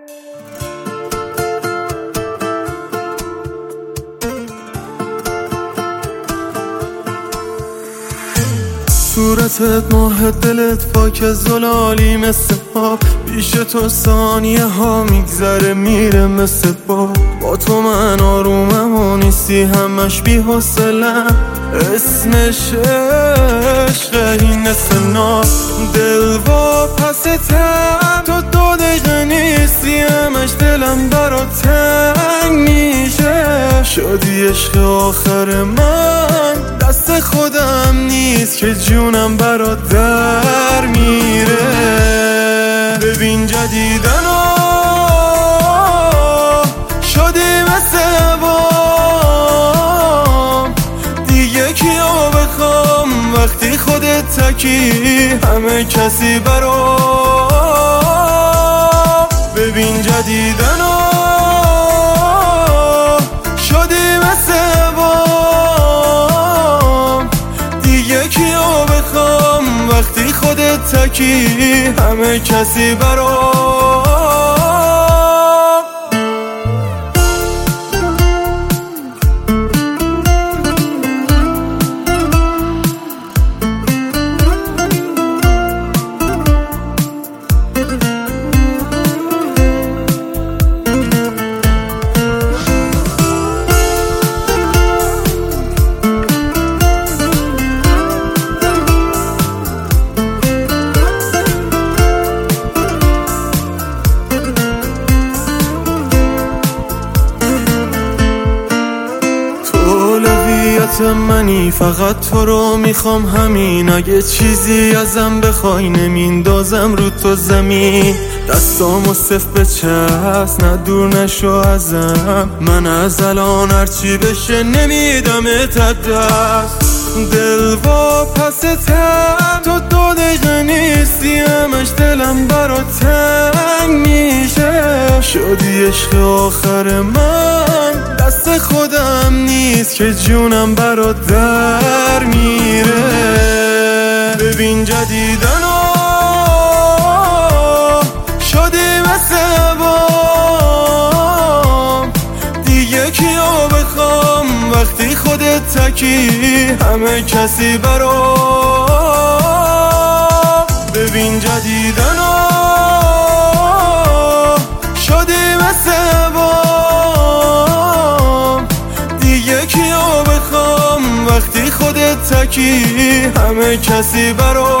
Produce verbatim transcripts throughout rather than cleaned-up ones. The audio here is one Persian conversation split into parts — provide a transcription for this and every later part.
صورتت ماه دلت پاک زلالی مثل آب، پیش تو ثانیه ها میگذره میره مثل باب. با تو من آرومم و نیستی همش بی حوصله‌ام، اسمش عشقه این ناب. دل وا پستم تو دو دقیقه نیستی، همش دلم برات تنگ میشه. شدی عشق آخر من، دست خودم نیست که جونم برات در میره. ببین جدیدنو شدی مثل بام، دیگه کیو بخوام وقتی خودت تکی همه کسی برام. ببین جدیدنو شدی مثل بام، دیگه کیو بخوام وقتی خودت تکی همه کسی برام. منی فقط تو رو میخوام همین، اگه چیزی ازم بخوای نمیندازم رو تو زمین. دستامو صف بچست نه دور نشو ازم، من از الان هرچی بشه نمیدمت دست. دل وا پستم تو دو دقیقه نیستی، همش دلم برات تنگ میشه. شدی عشق آخر من، دست خودم نیست که جونم برات در میره. ببین جدیدنو شدی مثل بام، دیگه کیو بخوام وقتی خودت تکی همه کسی برام. ببین جدیدنو شدی مثل بام، دیگه کیو بخوام وقتی خودت تکی همه کسی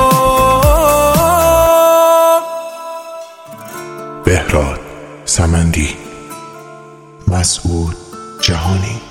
برام. بهراد سمندی، مسعود جهانی.